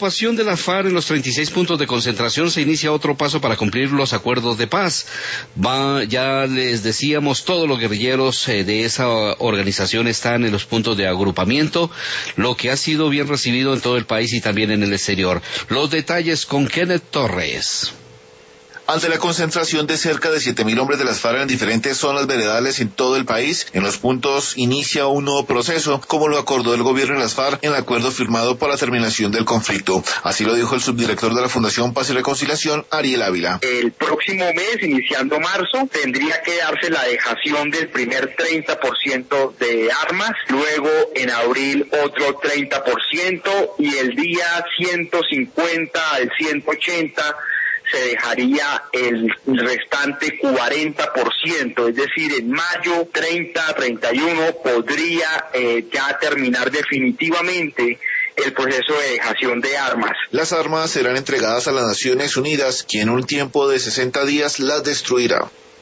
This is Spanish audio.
ocupación de la FARC en los 36 puntos de concentración se inicia otro paso para cumplir los acuerdos de paz. Ya les decíamos, todos los guerrilleros de esa organización están en los puntos de agrupamiento, lo que ha sido bien recibido en todo el país y también en el exterior. Los detalles con Kenneth Torres. Ante la concentración de cerca de 7.000 hombres de las FARC en diferentes zonas veredales en todo el país, en los puntos inicia un nuevo proceso, como lo acordó el gobierno y las FARC en el acuerdo firmado para la terminación del conflicto. Así lo dijo el subdirector de la Fundación Paz y Reconciliación, Ariel Ávila. El próximo mes, iniciando marzo, tendría que darse la dejación del primer 30% de armas, luego en abril otro 30% y el día 150 al 180 se dejaría el restante 40%, es decir, en mayo 30-31 podría ya terminar definitivamente el proceso de dejación de armas. Las armas serán entregadas a las Naciones Unidas, quien en un tiempo de 60 días las destruirá.